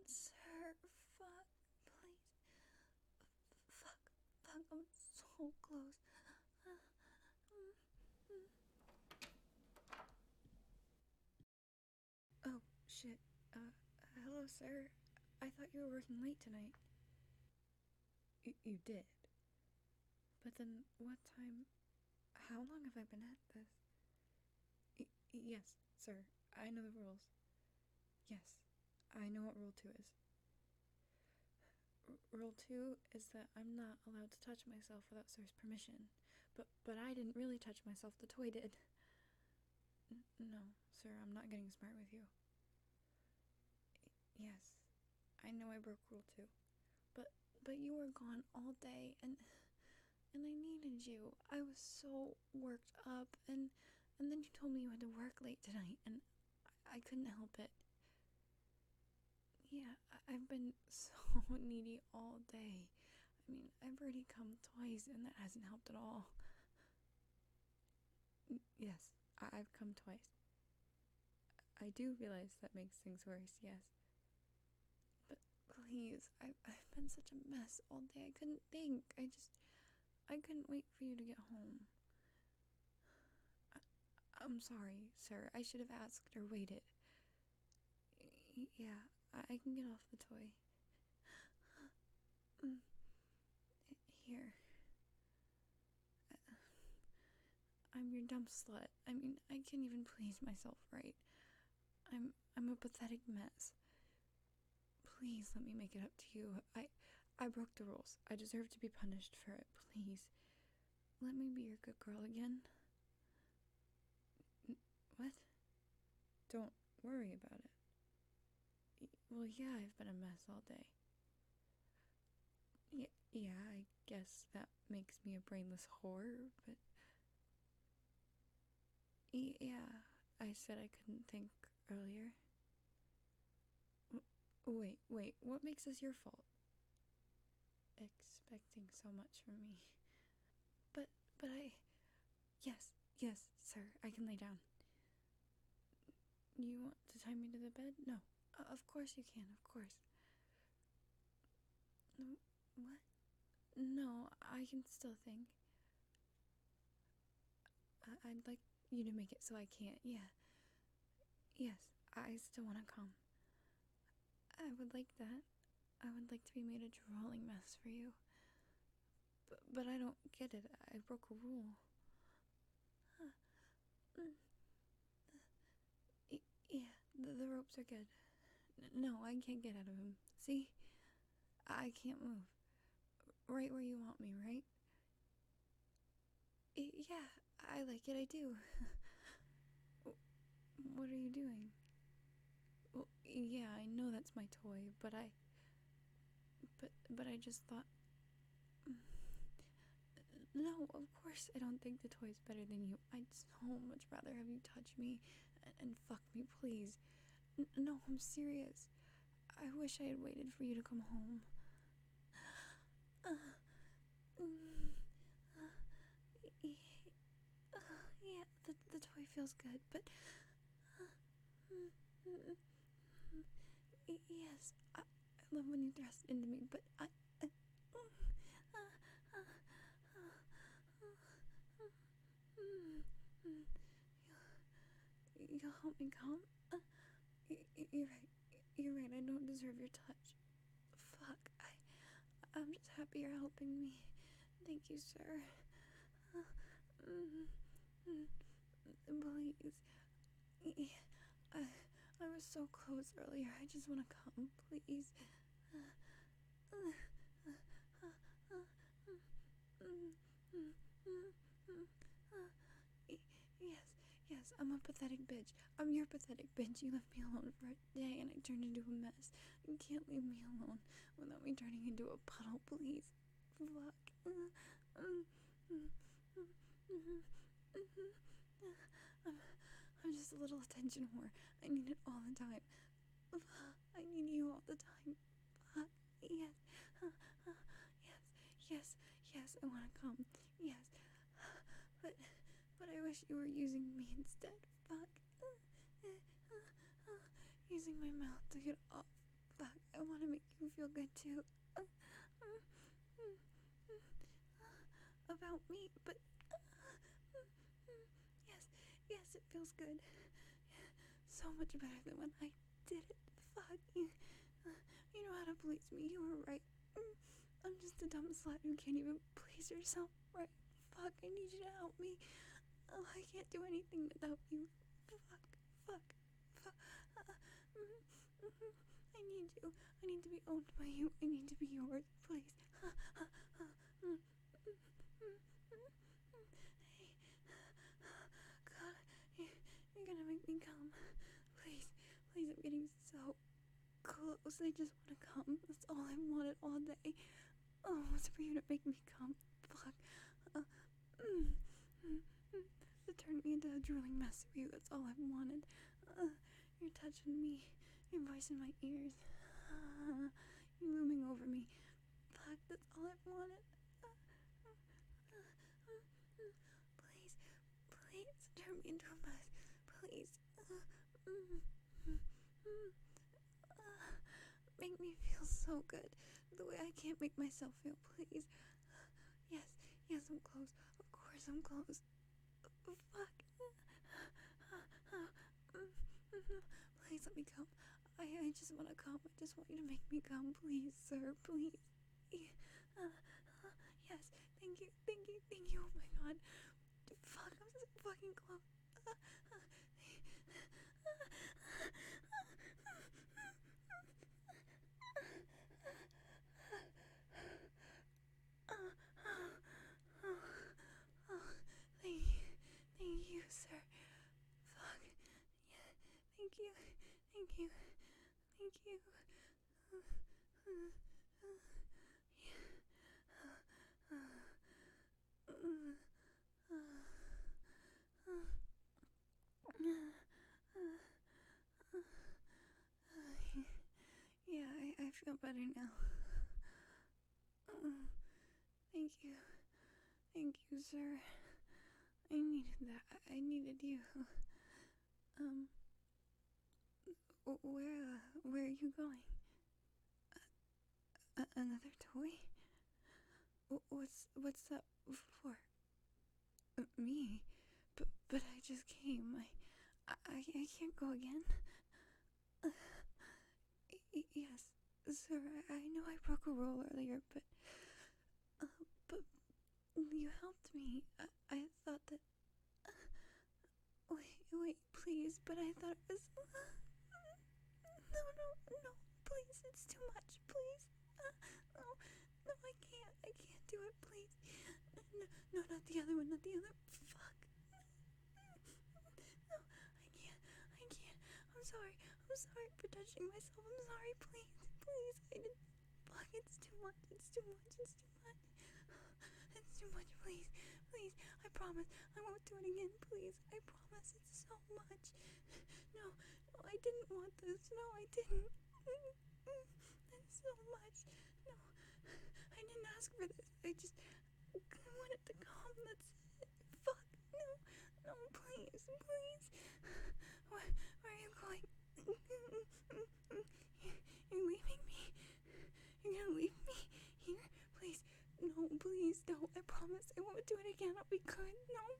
Sir, fuck, please. Fuck, I'm so close. Oh, shit. Hello, sir. I thought you were working late tonight. You did? But then, what time... How long have I been at this? Yes, sir. I know the rules. Yes, I know what Rule 2 is. Rule 2 is that I'm not allowed to touch myself without sir's permission. But I didn't really touch myself, the toy did. No, sir, I'm not getting smart with you. Yes, I know I broke Rule 2. But you were gone all day, and I needed you. I was so worked up, and then you told me you had to work late tonight, and I couldn't help it. Yeah, I've been so needy all day. I mean, I've already come twice, and that hasn't helped at all. Yes, I've come twice. I do realize that makes things worse, yes. But please, I've been such a mess all day. I couldn't think. I couldn't wait for you to get home. I'm sorry, sir. I should have asked or waited. Yeah, I can get off the toy. Here. I'm your dumb slut. I mean, I can't even please myself right. I'm a pathetic mess. Please let me make it up to you. I broke the rules. I deserve to be punished for it. Please. Let me be your good girl again. What? Don't worry about it. Well, yeah, I've been a mess all day. Yeah, I guess that makes me a brainless whore, but... Yeah, I said I couldn't think earlier. Wait, what makes this your fault? Expecting so much from me. But I... Yes, sir, I can lay down. You want to tie me to the bed? No. Of course you can, of course. What? No, I can still think. I'd like you to make it so I can't, yeah. Yes, I still want to come. I would like that. I would like to be made a drooling mess for you. But I don't get it. I broke a rule. Yeah, the ropes are good. No, I can't get out of them. See? I can't move. Right where you want me, right? Yeah, I like it, I do. What are you doing? Well, yeah, I know that's my toy, but I just thought... No, of course I don't think the toy's better than you. I'd so much rather have you touch me and fuck me, please. No, I'm serious. I wish I had waited for you to come home. Yeah, the toy feels good, but... Yes, I love when you thrust into me, but you'll help me come? You're right. You're right, I don't deserve your touch. Fuck, I'm just happy you're helping me. Thank you, sir. Please. I was so close earlier. I just want to come, please. Yes, I'm a pathetic bitch. I'm your pathetic bitch. You left me alone for a day and I turned into a mess. You can't leave me alone without me turning into a puddle, please. Fuck. I'm just a little attention whore. I need it all the time. I need you all the time. Fuck. Yes. Yes, I want to come. Yes. But I wish you were using me instead. Fuck. Using my mouth to get off. Fuck. I feel good too. About me, but yes, it feels good. So much better than when I did it. Fuck you. You know how to please me. You were right. I'm just a dumb slut who can't even please herself right. Fuck, I need you to help me. Oh, I can't do anything without you. Fuck. I need you. I need to be owned by you. I need to be yours, please. Hey, God, you're gonna make me come. Please, I'm getting so close. I just want to come. That's all I wanted all day. Oh, it's for you to make me come. Fuck. To turn me into a drooling mess of you. That's all I wanted. You're touching me. Your voice in my ears. You're looming over me. Fuck, that's all I wanted. Please, turn me into a mess. Please. Make me feel so good. The way I can't make myself feel, please. Yes, I'm close. Of course I'm close. Fuck. Please let me come. I just want to come. I just want you to make me come. Please, sir. Please. Yes. Thank you. Oh my god. Fuck, I'm so fucking close. Thank you, sir. Fuck. Yeah. Thank you. Yeah, I feel better now. Thank you, sir. I needed that. I needed you. Where are you going? Another toy? What's that for? Me? But I just came. I can't go again. Yes, sir. I know I broke a rule earlier, but you helped me. I thought that. Wait, please. But I thought it was. No, please. It's too much. Please. No, I can't. I can't do it. Please. No, not the other one. Not the other. Fuck. No, I can't. I'm sorry for touching myself. I'm sorry. Please. I didn't. Fuck. It's too much. It's too much. Please. I promise. I won't do it again. Please. I promise. It's so much. No, I didn't want this. No, I didn't. It's so much. No, I didn't ask for this. I wanted to come. That's it. Fuck. No, please. Where are you going? You're leaving me? You're gonna leave me here? Please. No, please don't. I promise I won't do it again. I'll be good. No,